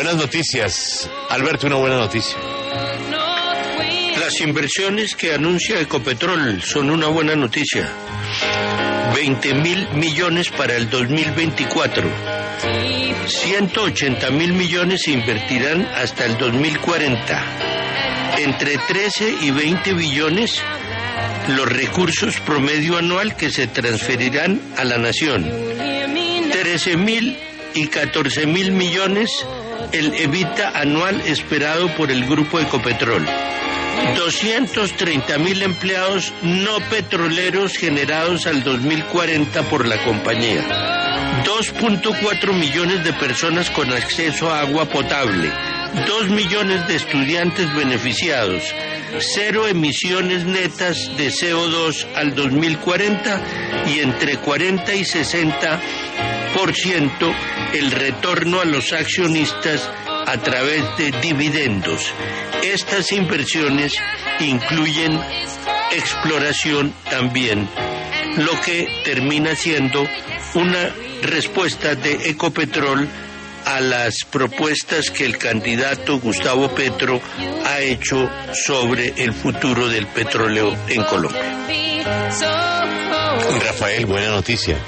Buenas noticias. Alberto, una buena noticia. Las inversiones que anuncia Ecopetrol son una buena noticia. 20.000 millones para el 2024. 180.000 millones se invertirán hasta el 2040. Entre 13 y 20 billones los recursos promedio anual que se transferirán a la nación. 13.000 y 14.000 millones el EBITDA anual esperado por el grupo Ecopetrol. 230.000 empleados no petroleros generados al 2040 por la compañía. 2.4 millones de personas con acceso a agua potable. 2 millones de estudiantes beneficiados. 0 emisiones netas de CO2 al 2040 y entre 40 y 60% el retorno a los accionistas a través de dividendos. Estas inversiones incluyen exploración también, lo que termina siendo una respuesta de Ecopetrol a las propuestas que el candidato Gustavo Petro ha hecho sobre el futuro del petróleo en Colombia. Rafael, buena noticia.